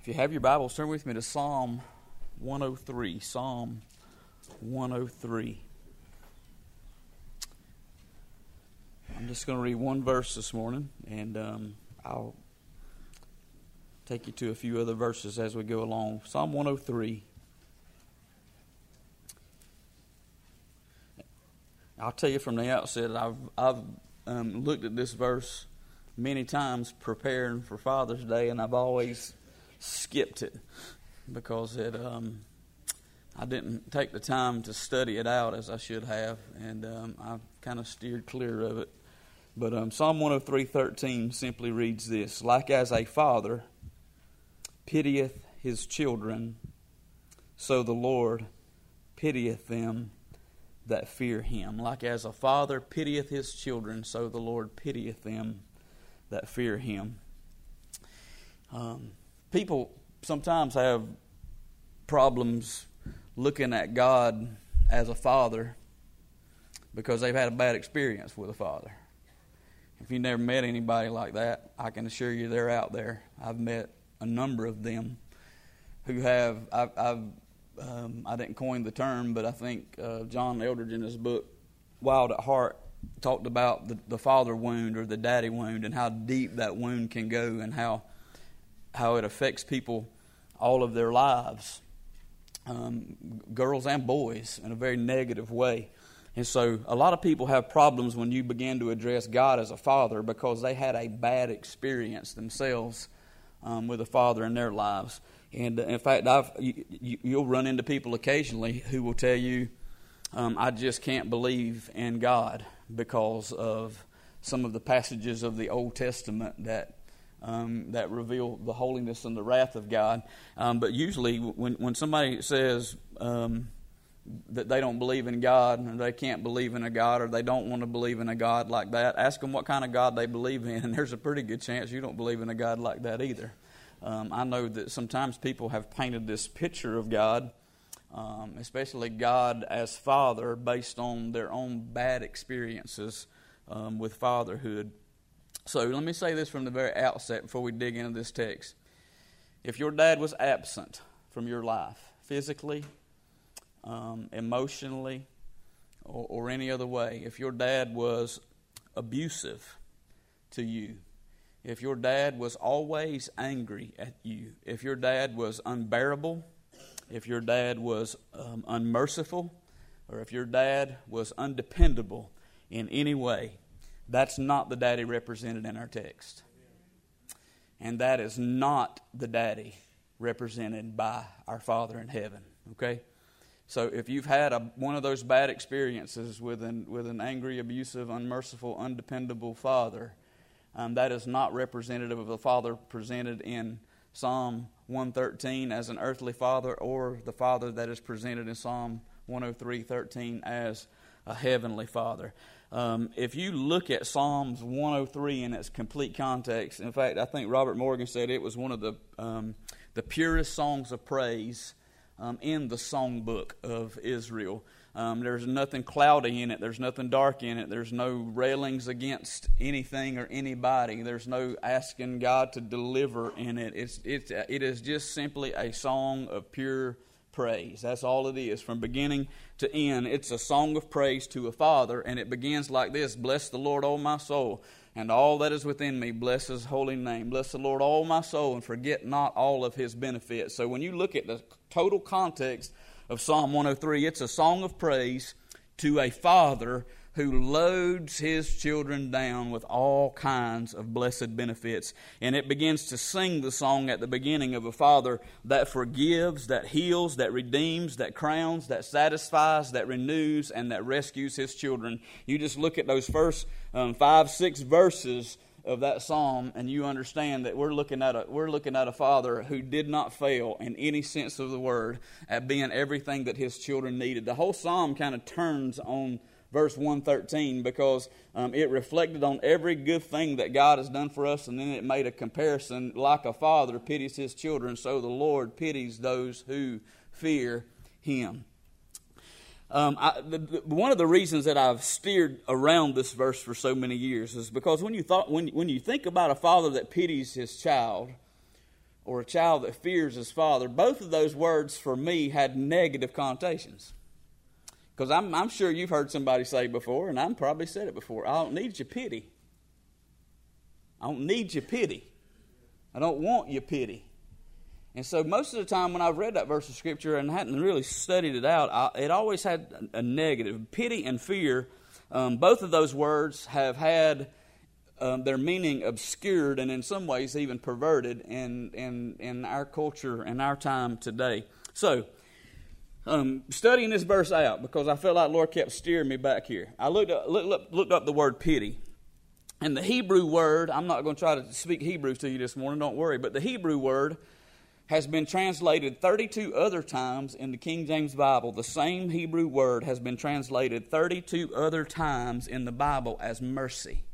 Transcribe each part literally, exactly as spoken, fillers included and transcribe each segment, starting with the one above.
If you have your Bibles, turn with me to Psalm one oh three. Psalm one oh three. I'm just going to read one verse this morning, and um, I'll take you to a few other verses as we go along. Psalm one oh three. I'll tell you from the outset, I've I've um, looked at this verse many times preparing for Father's Day, and I've always skipped it because it um, I didn't take the time to study it out as I should have, and um, I've kind of steered clear of it. But um, Psalm one oh three thirteen simply reads this: "Like as a father pitieth his children, so the Lord pitieth them that fear him." Like as a father pitieth his children, so the Lord pitieth them that fear him. Um, people sometimes have problems looking at God as a father because they've had a bad experience with a father. If you've never met anybody like that, I can assure you they're out there. I've met a number of them who have, I've, I've um, I didn't coin the term, but I think uh, John Eldredge in his book, Wild at Heart, talked about the, the father wound or the daddy wound and how deep that wound can go and how how it affects people all of their lives, um, girls and boys, in a very negative way. And so a lot of people have problems when you begin to address God as a father because they had a bad experience themselves um, with a father in their lives. And uh, in fact, I've, you, you, you'll run into people occasionally who will tell you, um, I just can't believe in God because of some of the passages of the Old Testament that um, that reveal the holiness and the wrath of God. Um, but usually when, when somebody says um, that they don't believe in God, or they can't believe in a God, or they don't want to believe in a God like that, ask them what kind of God they believe in, and there's a pretty good chance you don't believe in a God like that either. Um, I know that sometimes people have painted this picture of God, um, especially God as Father, based on their own bad experiences um, with fatherhood. So let me say this from the very outset before we dig into this text. If your dad was absent from your life, physically, um, emotionally, or, or any other way, if your dad was abusive to you, if your dad was always angry at you, if your dad was unbearable, if your dad was um, unmerciful, or if your dad was undependable in any way, that's not the daddy represented in our text. And that is not the daddy represented by our Father in heaven. Okay? So if you've had a, one of those bad experiences with an, with an angry, abusive, unmerciful, undependable father, Um, that is not representative of the Father presented in Psalm one thirteen as an earthly father, or the Father that is presented in Psalm one oh three thirteen as a heavenly Father. Um, if you look at Psalms one oh three in its complete context, in fact, I think Robert Morgan said it was one of the um, the purest songs of praise um, in the songbook of Israel. Um, there's nothing cloudy in it. There's nothing dark in it. There's no railings against anything or anybody. There's no asking God to deliver in it. It's it's it is just simply a song of pure praise. That's all it is, from beginning to end. It's a song of praise to a Father, and it begins like this: "Bless the Lord, O my soul, and all that is within me, bless His holy name. Bless the Lord, all my soul, and forget not all of His benefits." So when you look at the total context of Psalm one oh three, it's a song of praise to a father who loads his children down with all kinds of blessed benefits. And it begins to sing the song at the beginning of a father that forgives, that heals, that redeems, that crowns, that satisfies, that renews, and that rescues his children. You just look at those first um, five, six verses of that psalm, and you understand that we're looking at a we're looking at a father who did not fail in any sense of the word at being everything that his children needed. The whole psalm kind of turns on verse one thirteen because um, it reflected on every good thing that God has done for us, and then it made a comparison. Like a father pities his children, so the Lord pities those who fear Him. Um, I, the, the, one of the reasons that I've steered around this verse for so many years is because when you thought when when you think about a father that pities his child, or a child that fears his father, both of those words for me had negative connotations. Because I'm, I'm sure you've heard somebody say before, and I've probably said it before, I don't need your pity. I don't need your pity. I don't want your pity. And so most of the time when I've read that verse of Scripture and hadn't really studied it out, I, it always had a negative. Pity and fear, um, both of those words have had um, their meaning obscured and in some ways even perverted in, in, in our culture and our time today. So, um, studying this verse out, because I felt like the Lord kept steering me back here, I looked up, looked up, looked up the word pity. And the Hebrew word, I'm not going to try to speak Hebrew to you this morning, don't worry, but the Hebrew word has been translated thirty-two other times in the King James Bible. The same Hebrew word has been translated thirty-two other times in the Bible as mercy.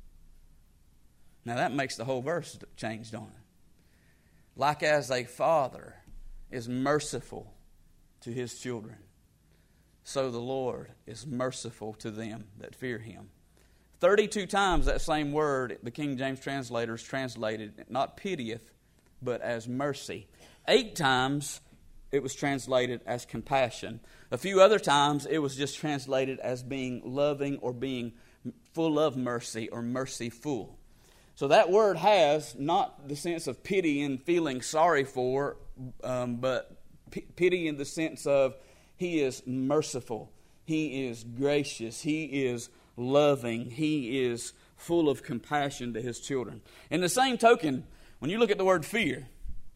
Now that makes the whole verse change, don't it? Like as a father is merciful to his children, so the Lord is merciful to them that fear him. thirty-two times that same word, the King James translators translated, not pitieth, but as mercy. Eight times it was translated as compassion. A few other times it was just translated as being loving or being full of mercy or merciful. So that word has not the sense of pity and feeling sorry for, um, but p- pity in the sense of he is merciful, he is gracious, he is loving, he is full of compassion to his children. In the same token, when you look at the word fear,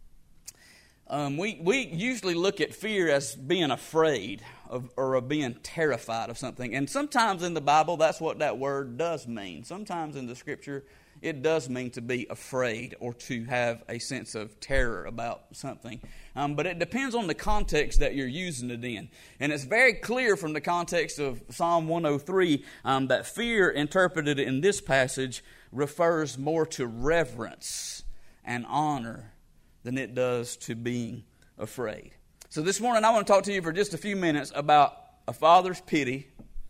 um, we, we usually look at fear as being afraid of, or of being terrified of something. And sometimes in the Bible, that's what that word does mean. Sometimes in the Scripture, it does mean to be afraid or to have a sense of terror about something. Um, but it depends on the context that you're using it in. And it's very clear from the context of Psalm one oh three um, that fear interpreted in this passage refers more to reverence and honor than it does to being afraid. So this morning I want to talk to you for just a few minutes about a father's pity,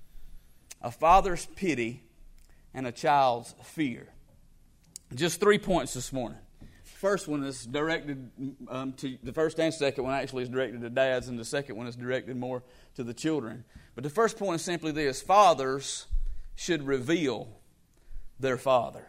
a father's pity, and a child's fear. Just three points this morning. First one is directed um, to the first and second one actually is directed to dads, and the second one is directed more to the children. But the first point is simply this: fathers should reveal their father.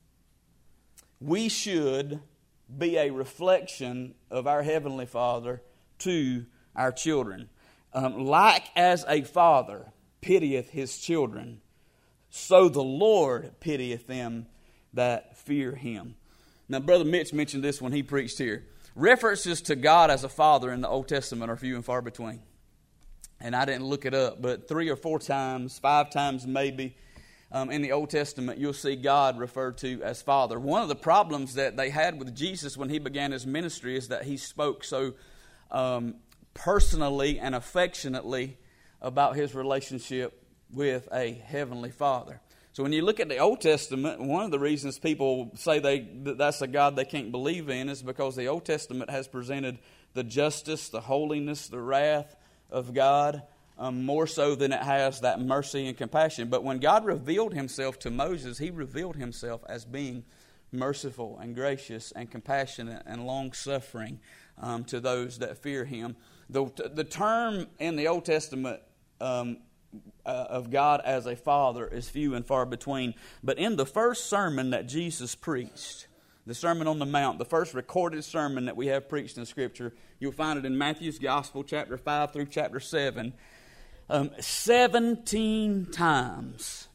We should be a reflection of our Heavenly Father to our children. Um, like as a father pitieth his children, so the Lord pitieth them that fear him. Now, Brother Mitch mentioned this when he preached here. References to God as a father in the Old Testament are few and far between. And I didn't look it up, but three or four times, five times maybe, um, in the Old Testament, you'll see God referred to as Father. One of the problems that they had with Jesus when he began his ministry is that he spoke so um, personally and affectionately about his relationship with a heavenly Father. So when you look at the Old Testament, one of the reasons people say they that that's a God they can't believe in is because the Old Testament has presented the justice, the holiness, the wrath of God um, more so than it has that mercy and compassion. But when God revealed himself to Moses, he revealed himself as being merciful and gracious and compassionate and long-suffering um, to those that fear him. The, the term in the Old Testament um, uh, of God as a father is few and far between. But in the first sermon that Jesus preached, the Sermon on the Mount, the first recorded sermon that we have preached in Scripture, you'll find it in Matthew's Gospel, chapter five through chapter seven. Um, seventeen times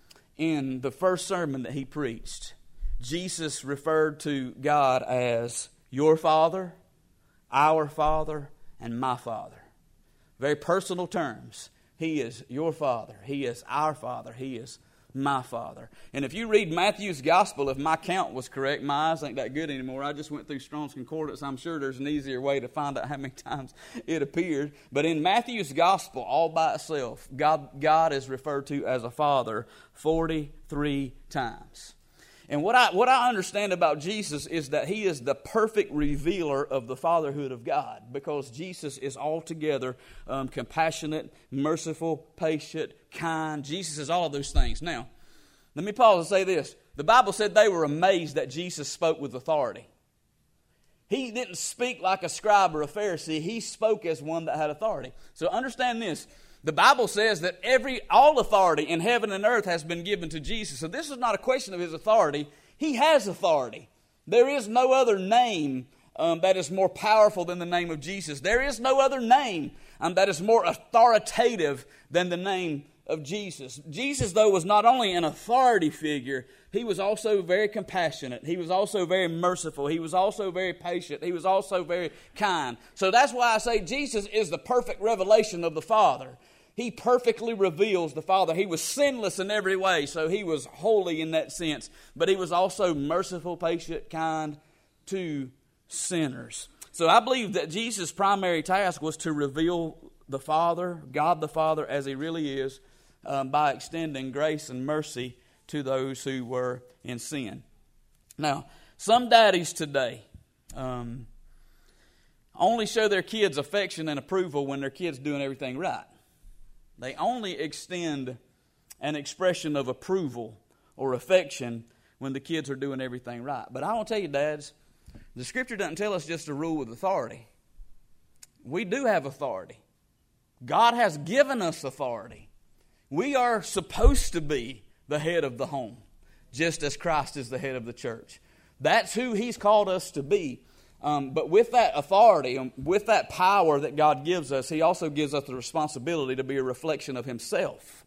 in the first sermon that he preached, Jesus referred to God as your Father, our Father, and my Father. Very personal terms. He is your Father. He is our Father. He is my Father. And if you read Matthew's Gospel, if my count was correct, my eyes ain't that good anymore. I just went through Strong's Concordance. I'm sure there's an easier way to find out how many times it appeared. But in Matthew's Gospel, all by itself, God, God is referred to as a Father forty-three times. And what I what I understand about Jesus is that he is the perfect revealer of the fatherhood of God, because Jesus is altogether um, compassionate, merciful, patient, kind. Jesus is all of those things. Now, let me pause and say this. The Bible said they were amazed that Jesus spoke with authority. He didn't speak like a scribe or a Pharisee. He spoke as one that had authority. So understand this. The Bible says that every all authority in heaven and earth has been given to Jesus. So this is not a question of his authority. He has authority. There is no other name um, that is more powerful than the name of Jesus. There is no other name um, that is more authoritative than the name of Jesus. Jesus, though, was not only an authority figure, he was also very compassionate. He was also very merciful. He was also very patient. He was also very kind. So that's why I say Jesus is the perfect revelation of the Father. He perfectly reveals the Father. He was sinless in every way, so he was holy in that sense. But he was also merciful, patient, kind to sinners. So I believe that Jesus' primary task was to reveal the Father, God the Father, as he really is, um, by extending grace and mercy to those who were in sin. Now, some daddies today um, only show their kids affection and approval when their kids doing everything right. They only extend an expression of approval or affection when the kids are doing everything right. But I want to tell you, dads, the Scripture doesn't tell us just to rule with authority. We do have authority. God has given us authority. We are supposed to be the head of the home, just as Christ is the head of the church. That's who He's called us to be. Um, but with that authority, um, with that power that God gives us, He also gives us the responsibility to be a reflection of Himself.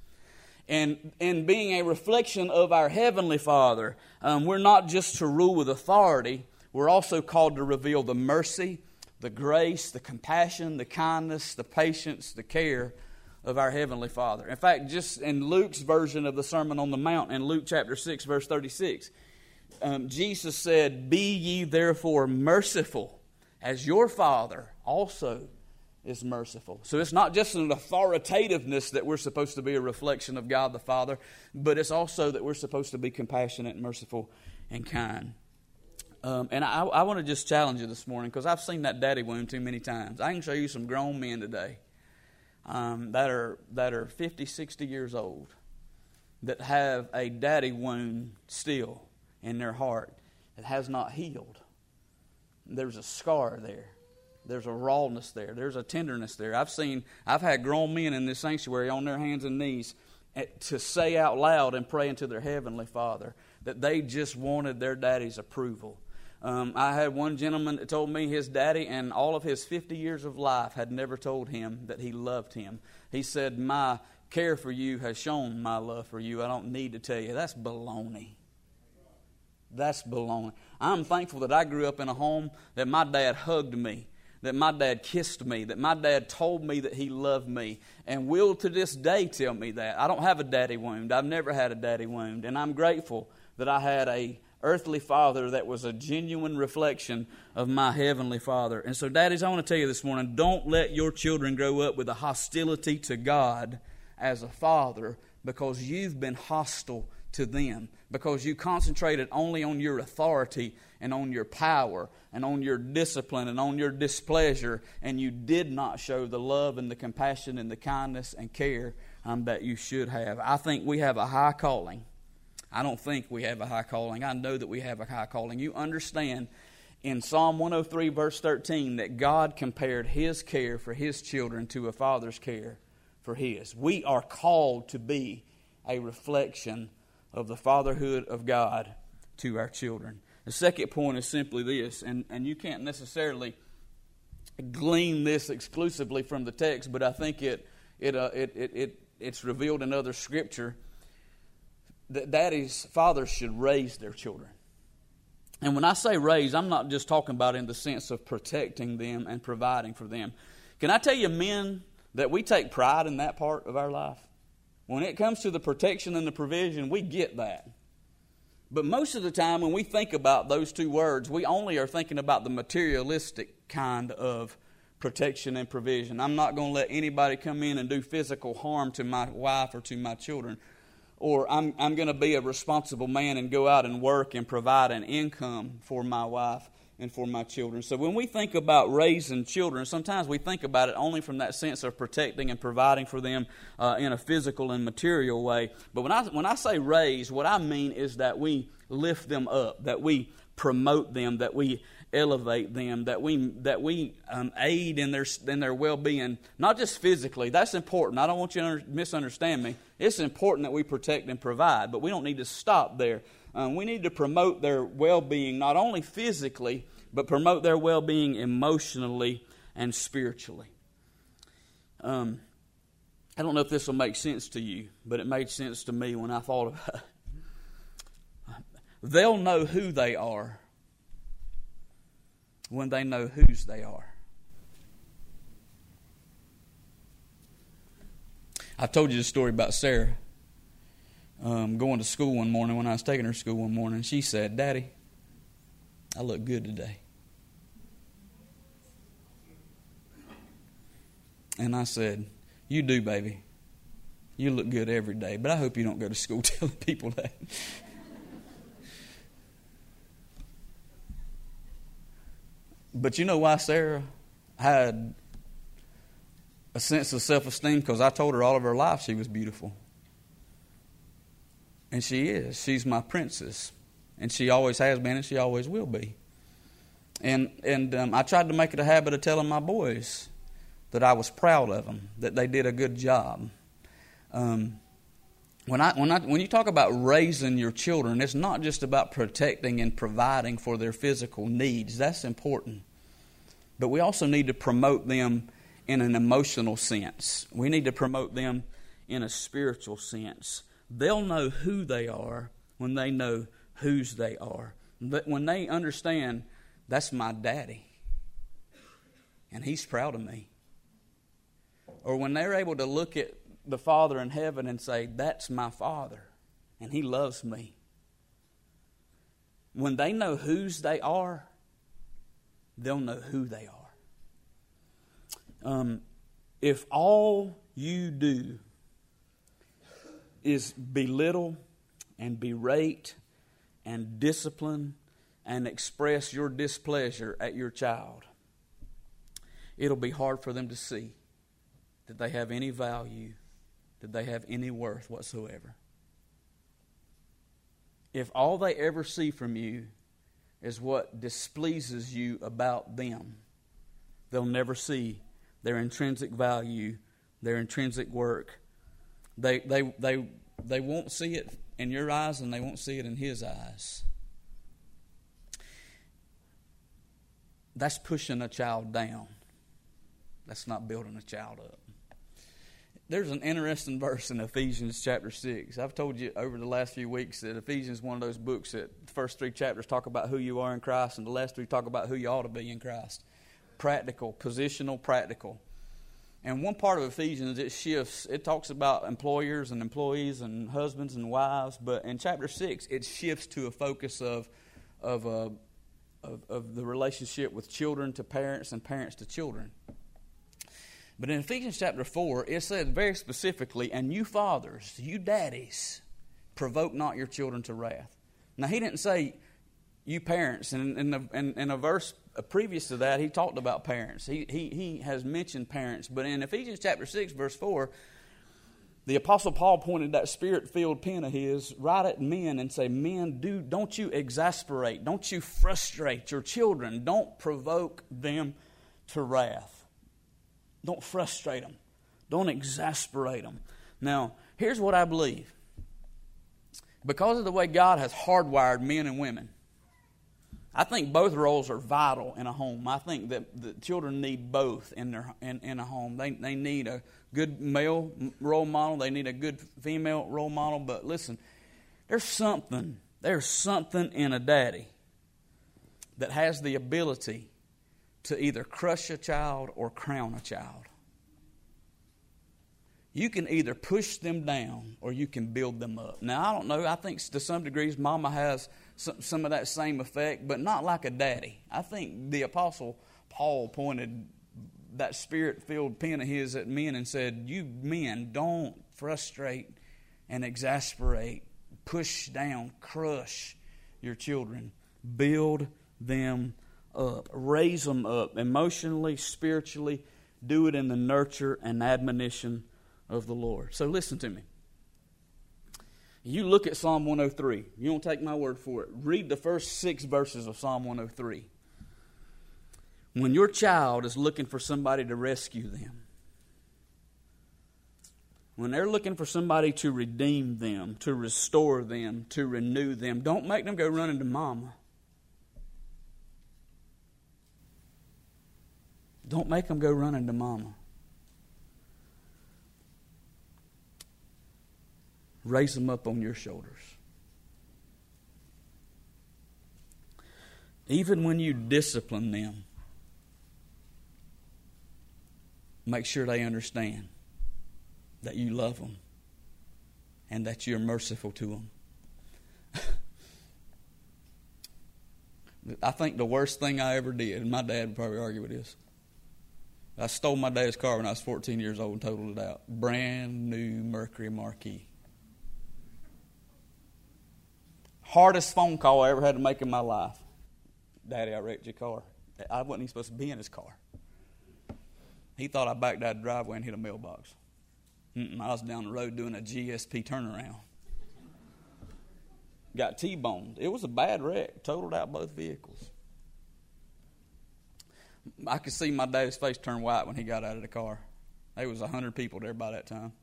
And in being a reflection of our Heavenly Father, um, we're not just to rule with authority, we're also called to reveal the mercy, the grace, the compassion, the kindness, the patience, the care of our Heavenly Father. In fact, just in Luke's version of the Sermon on the Mount, in Luke chapter six, verse thirty-six, um, Jesus said, "Be ye therefore merciful, as your Father also is merciful." So it's not just an authoritativeness that we're supposed to be a reflection of God the Father, but it's also that we're supposed to be compassionate, merciful, and kind. Um, and I, I want to just challenge you this morning, because I've seen that daddy wound too many times. I can show you some grown men today um, that are that are fifty, sixty years old that have a daddy wound still in their heart that has not healed. There's a scar there. There's a rawness there. There's a tenderness there. I've seen, I've had grown men in this sanctuary on their hands and knees to say out loud and pray into their Heavenly Father that they just wanted their daddy's approval. Um, I had one gentleman that told me his daddy in all of his fifty years of life had never told him that he loved him. He said, "My care for you has shown my love for you. I don't need to tell you." That's baloney. That's baloney. I'm thankful that I grew up in a home that my dad hugged me, that my dad kissed me, that my dad told me that he loved me, and will to this day tell me that. I don't have a daddy wound. I've never had a daddy wound, and I'm grateful that I had a earthly father that was a genuine reflection of my Heavenly Father. And so, daddies, I want to tell you this morning, don't let your children grow up with a hostility to God as a father because you've been hostile to them, because you concentrated only on your authority and on your power and on your discipline and on your displeasure, and you did not show the love and the compassion and the kindness and care um, that you should have. I think we have a high calling. I don't think we have a high calling. I know that we have a high calling. You understand in Psalm one oh three, verse thirteen, that God compared His care for His children to a father's care for his. We are called to be a reflection of the fatherhood of God to our children. The second point is simply this, and, and you can't necessarily glean this exclusively from the text, but I think it it uh, it, it it it's revealed in other Scripture that daddies, fathers should raise their children. And when I say raise, I'm not just talking about in the sense of protecting them and providing for them. Can I tell you, men, that we take pride in that part of our life? When it comes to the protection and the provision, we get that. But most of the time when we think about those two words, we only are thinking about the materialistic kind of protection and provision. I'm not going to let anybody come in and do physical harm to my wife or to my children. Or I'm, I'm going to be a responsible man and go out and work and provide an income for my wife and for my children. So when we think about raising children, sometimes we think about it only from that sense of protecting and providing for them uh, in a physical and material way. But when I when I say raise, what I mean is that we lift them up, that we promote them, that we elevate them, that we that we um, aid in their in their well-being, not just physically. That's important. I don't want you to under, misunderstand me. It's important that we protect and provide, but we don't need to stop there. Um, we need to promote their well-being, not only physically, but promote their well-being emotionally and spiritually. Um, I don't know if this will make sense to you, but it made sense to me when I thought about it. They'll know who they are when they know whose they are. I told you the story about Sarah um, going to school one morning. When I was taking her to school one morning, she said, "Daddy, I look good today." And I said, "You do, baby. You look good every day, but I hope you don't go to school telling people that." But you know why Sarah had a sense of self-esteem? Because I told her all of her life she was beautiful. And she is. She's my princess. And she always has been and she always will be. And and um, I tried to make it a habit of telling my boys that I was proud of them, that they did a good job. Um, when I when I when you talk about raising your children, it's not just about protecting and providing for their physical needs. That's important. But we also need to promote them in an emotional sense. We need to promote them in a spiritual sense. They'll know who they are when they know whose they are. When they understand, that's my daddy, and he's proud of me. Or when they're able to look at the Father in heaven and say, that's my Father, and he loves me. When they know whose they are, they'll know who they are. Um, if all you do is belittle and berate and discipline and express your displeasure at your child, it'll be hard for them to see that they have any value, that they have any worth whatsoever. If all they ever see from you is what displeases you about them, they'll never see their intrinsic value, their intrinsic work. They they they they won't see it in your eyes, and they won't see it in his eyes. That's pushing a child down. That's not building a child up. There's an interesting verse in Ephesians chapter six. I've told you over the last few weeks that Ephesians is one of those books that the first three chapters talk about who you are in Christ, and the last three talk about who you ought to be in Christ. Practical, positional, practical. And one part of Ephesians, it shifts. It talks about employers and employees and husbands and wives, but in chapter six, it shifts to a focus of of, uh, of, of the relationship with children to parents and parents to children. But in Ephesians chapter four, it says very specifically, and you fathers, you daddies, provoke not your children to wrath. Now, he didn't say you parents. And in, in, in, in a verse previous to that, he talked about parents. He, he, he has mentioned parents. But in Ephesians chapter six, verse four, the Apostle Paul pointed that spirit-filled pen of his right at men and say, men, do, don't you exasperate, don't you frustrate your children. Don't provoke them to wrath. Don't frustrate them. Don't exasperate them. Now, here's what I believe. Because of the way God has hardwired men and women, I think both roles are vital in a home. I think that the children need both in their in, in a home. They they need a good male role model. They need a good female role model. But listen, there's something, there's something in a daddy that has the ability to either crush a child or crown a child. You can either push them down or you can build them up. Now, I don't know. I think to some degrees mama has some, some of that same effect, but not like a daddy. I think the Apostle Paul pointed that spirit-filled pen of his at men and said, you men, don't frustrate and exasperate, push down, crush your children. Build them up. Raise them up emotionally, spiritually. Do it in the nurture and admonition of the Lord. So listen to me. You look at Psalm one oh three. You don't take my word for it. Read the first six verses of Psalm one oh three. When your child is looking for somebody to rescue them, when they're looking for somebody to redeem them, to restore them, to renew them, don't make them go running to mama. Don't make them go running to mama. Raise them up on your shoulders. Even when you discipline them, make sure they understand that you love them and that you're merciful to them. I think the worst thing I ever did, and my dad would probably argue with this, I stole my dad's car when I was fourteen years old and totaled it out. Brand new Mercury Marquis. Hardest phone call I ever had to make in my life. Daddy, I wrecked your car. I wasn't even supposed to be in his car. He thought I backed out the driveway and hit a mailbox. Mm-mm, I was down the road doing a G S P turnaround. Got T-boned. It was a bad wreck. Totaled out both vehicles. I could see my dad's face turn white when he got out of the car. There was a hundred people there by that time.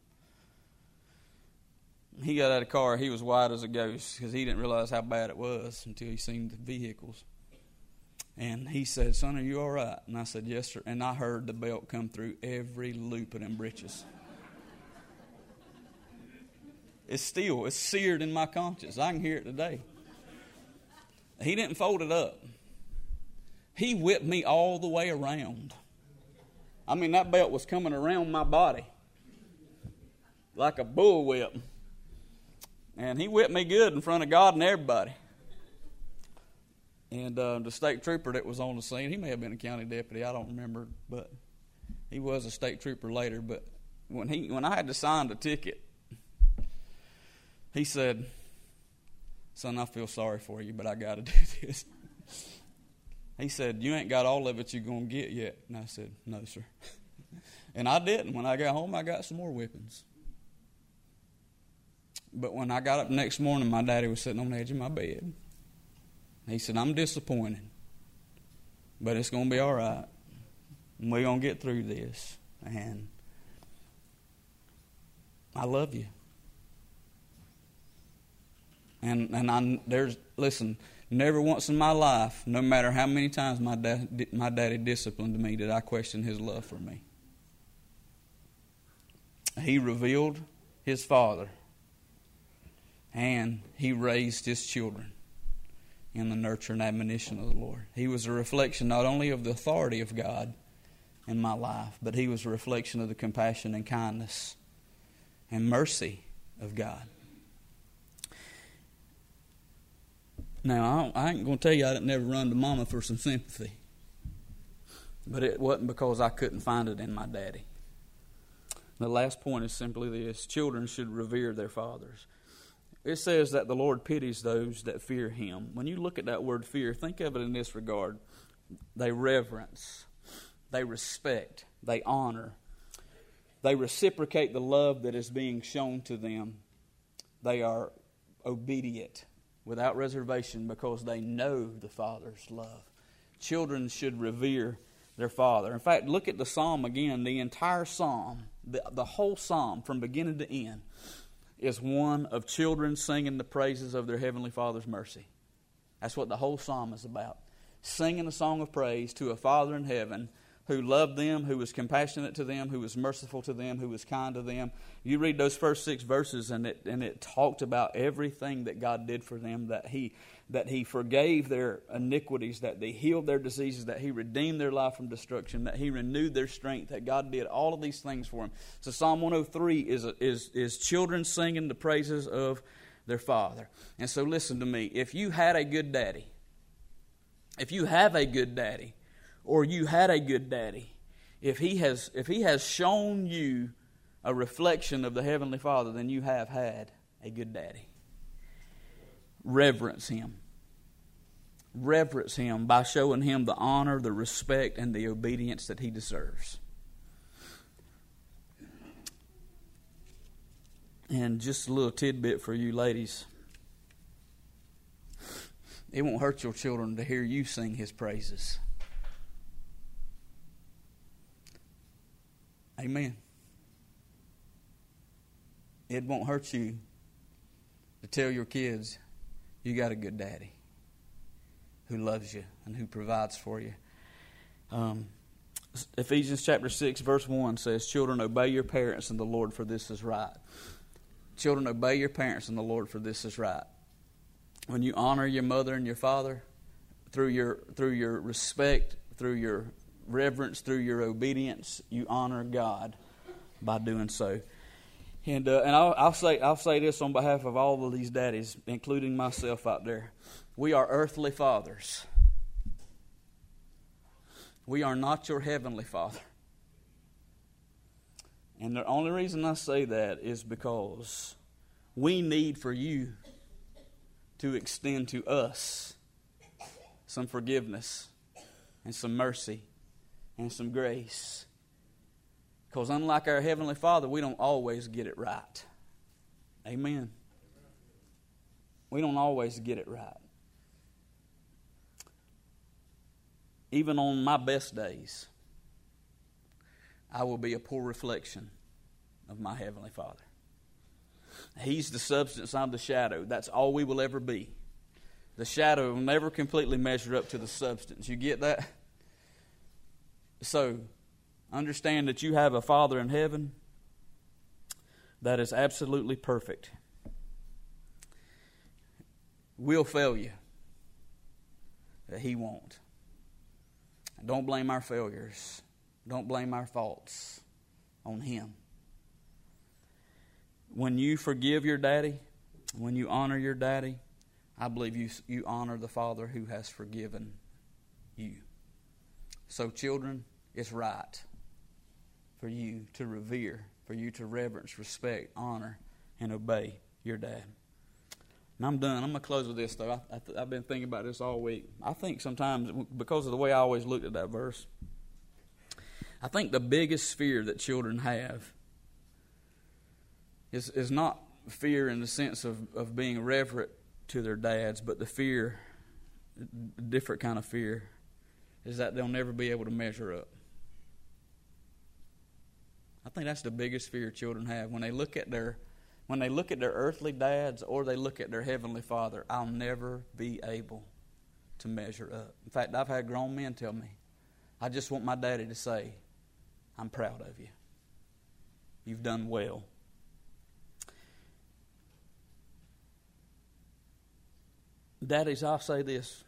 He got out of the car. He was white as a ghost because he didn't realize how bad it was until he seen the vehicles. And he said, "Son, are you all right?" And I said, "Yes, sir." And I heard the belt come through every loop of them britches. It's still, it's seared in my conscience. I can hear it today. He didn't fold it up. He whipped me all the way around. I mean, that belt was coming around my body like a bullwhip. And he whipped me good in front of God and everybody. And uh, the state trooper that was on the scene, he may have been a county deputy, I don't remember, but he was a state trooper later. But when he when I had to sign the ticket, he said, "Son, I feel sorry for you, but I got to do this." He said, "You ain't got all of it you're going to get yet." And I said, "No, sir." And I didn't. When I got home, I got some more whippings. But when I got up the next morning, my daddy was sitting on the edge of my bed. He said, "I'm disappointed, but it's going to be all right. And we're going to get through this. And I love you." And and I there's listen, never once in my life, no matter how many times my dad my daddy disciplined me, did I question his love for me. He revealed his Father, and he raised his children in the nurture and admonition of the Lord. He was a reflection not only of the authority of God in my life, but he was a reflection of the compassion and kindness and mercy of God. Now, I ain't going to tell you I didn't never run to mama for some sympathy. But it wasn't because I couldn't find it in my daddy. The last point is simply this: children should revere their fathers. It says that the Lord pities those that fear him. When you look at that word fear, think of it in this regard. They reverence, they respect, they honor, they reciprocate the love that is being shown to them. They are obedient without reservation because they know the Father's love. Children should revere their father. In fact, look at the psalm again. The entire psalm, the, the whole psalm from beginning to end, is one of children singing the praises of their Heavenly Father's mercy. That's what the whole psalm is about. Singing a song of praise to a Father in heaven who loved them, who was compassionate to them, who was merciful to them, who was kind to them. You read those first six verses and it and it talked about everything that God did for them, that He that He forgave their iniquities, that He healed their diseases, that He redeemed their life from destruction, that He renewed their strength, that God did all of these things for them. So Psalm one oh three is is is children singing the praises of their Father. And so listen to me. If you had a good daddy, if you have a good daddy, or you had a good daddy, if he has if he has shown you a reflection of the Heavenly Father, then you have had a good daddy. Reverence him. Reverence him by showing him the honor, the respect, and the obedience that he deserves. And just a little tidbit for you ladies. It won't hurt your children to hear you sing his praises. Amen. It won't hurt you to tell your kids you got a good daddy who loves you and who provides for you. Um, Ephesians chapter six verse one says, "Children, obey your parents in the Lord, for this is right." Children, obey your parents in the Lord, for this is right. When you honor your mother and your father through your through your respect, through your reverence, through your obedience, you honor God by doing so. And uh, and I'll, I'll say I'll say this on behalf of all of these daddies, including myself out there: we are earthly fathers. We are not your heavenly Father. And the only reason I say that is because we need for you to extend to us some forgiveness and some mercy and some grace. Because unlike our Heavenly Father, we don't always get it right. Amen. We don't always get it right. Even on my best days, I will be a poor reflection of my Heavenly Father. He's the substance, I'm the shadow. That's all we will ever be. The shadow will never completely measure up to the substance. You get that? So, understand that you have a Father in heaven that is absolutely perfect. We'll fail you, that He won't. Don't blame our failures. Don't blame our faults on Him. When you forgive your daddy, when you honor your daddy, I believe you, you honor the Father who has forgiven you. So children, it's right for you to revere, for you to reverence, respect, honor, and obey your dad. And I'm done. I'm going to close with this, though. I, I th- I've been thinking about this all week. I think sometimes, because of the way I always looked at that verse, I think the biggest fear that children have is, is not fear in the sense of, of being reverent to their dads, but the fear, a different kind of fear, is that they'll never be able to measure up. I think that's the biggest fear children have when they look at their When they look at their earthly dads or they look at their heavenly Father. I'll never be able to measure up. In fact, I've had grown men tell me, I just want my daddy to say, I'm proud of you. You've done well. Daddies, I'll say this.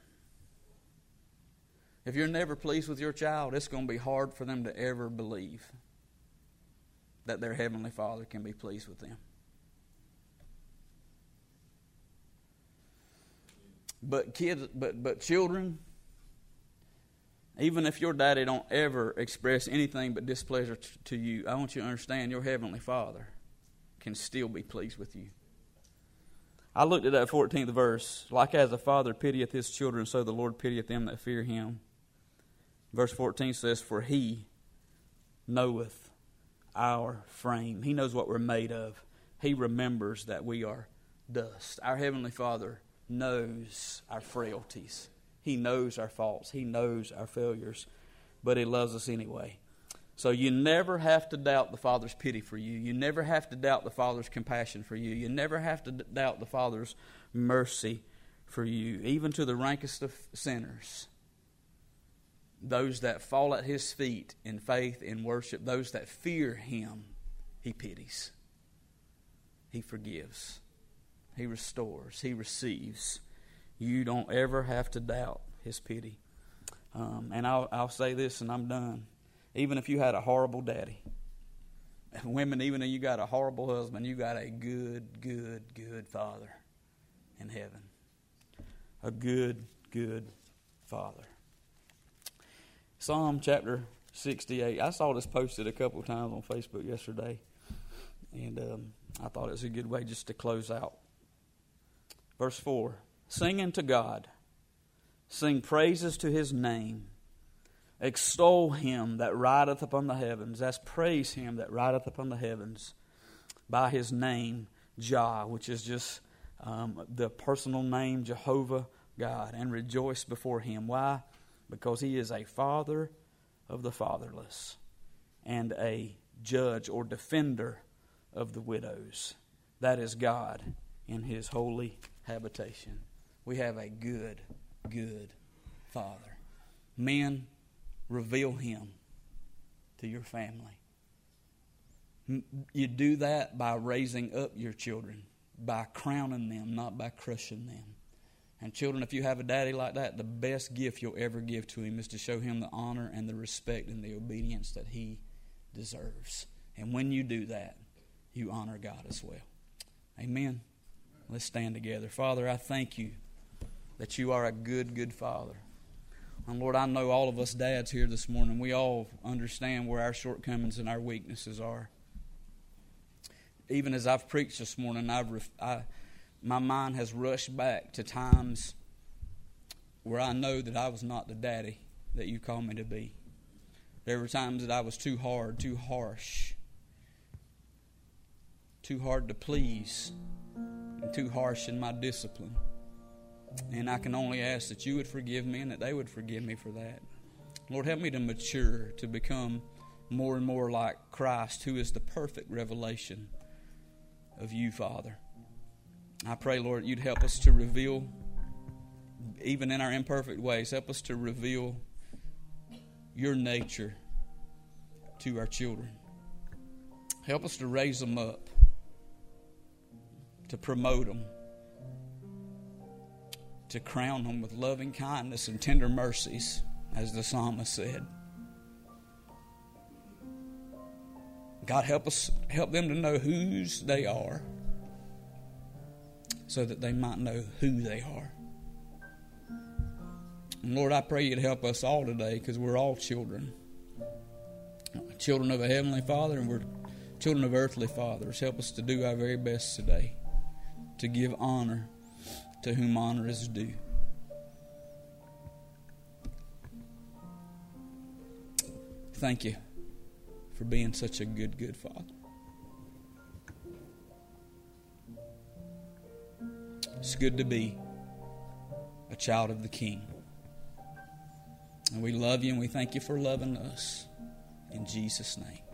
If you're never pleased with your child, it's going to be hard for them to ever believe that their heavenly Father can be pleased with them. But kids, but but children, even if your daddy don't ever express anything but displeasure t- to you, I want you to understand your heavenly Father can still be pleased with you. I looked at that fourteenth verse. Like as a father pitieth his children, so the Lord pitieth them that fear Him. Verse fourteen says, "For He knoweth our frame." He knows what we're made of. He remembers that we are dust. Our heavenly Father knows our frailties. He knows our faults. He knows our failures. But He loves us anyway. So you never have to doubt the Father's pity for you. You never have to doubt the Father's compassion for you. You never have to d- doubt the Father's mercy for you. Even to the rankest of sinners. Those that fall at His feet in faith, in worship, those that fear Him, He pities. He forgives. He restores. He receives. You don't ever have to doubt His pity. Um, and I'll, I'll say this and I'm done. Even if you had a horrible daddy, women, even if you got a horrible husband, you got a good, good, good Father in heaven. A good, good Father. Psalm chapter sixty-eight. I saw this posted a couple of times on Facebook yesterday. And um, I thought it was a good way just to close out. Verse four, sing unto God, sing praises to His name, extol Him that rideth upon the heavens, that's praise Him that rideth upon the heavens, by His name, Jah, which is just um, the personal name, Jehovah God, and rejoice before Him. Why? Because He is a Father of the fatherless, and a judge or defender of the widows. That is God in His holy habitation. We have a good, good Father. Men, reveal Him to your family. You do that by raising up your children, by crowning them, not by crushing them. And children, if you have a daddy like that, the best gift you'll ever give to him is to show him the honor and the respect and the obedience that he deserves. And when you do that, you honor God as well. Amen. Let's stand together. Father, I thank you that you are a good, good Father. And Lord, I know all of us dads here this morning, we all understand where our shortcomings and our weaknesses are. Even as I've preached this morning, I've I, my mind has rushed back to times where I know that I was not the daddy that you called me to be. There were times that I was too hard, too harsh, too hard to please, and too harsh in my discipline. And I can only ask that you would forgive me and that they would forgive me for that. Lord, help me to mature, to become more and more like Christ, who is the perfect revelation of you, Father. I pray, Lord, you'd help us to reveal, even in our imperfect ways, help us to reveal your nature to our children. Help us to raise them up, to promote them, to crown them with loving kindness and tender mercies, as the psalmist said. God, help us, help them to know whose they are, so that they might know who they are. And Lord, I pray you'd help us all today, because we're all children. Children of a heavenly Father, and we're children of earthly fathers. Help us to do our very best today to give honor to whom honor is due. Thank you for being such a good, good Father. It's good to be a child of the King. And we love you and we thank you for loving us. In Jesus' name.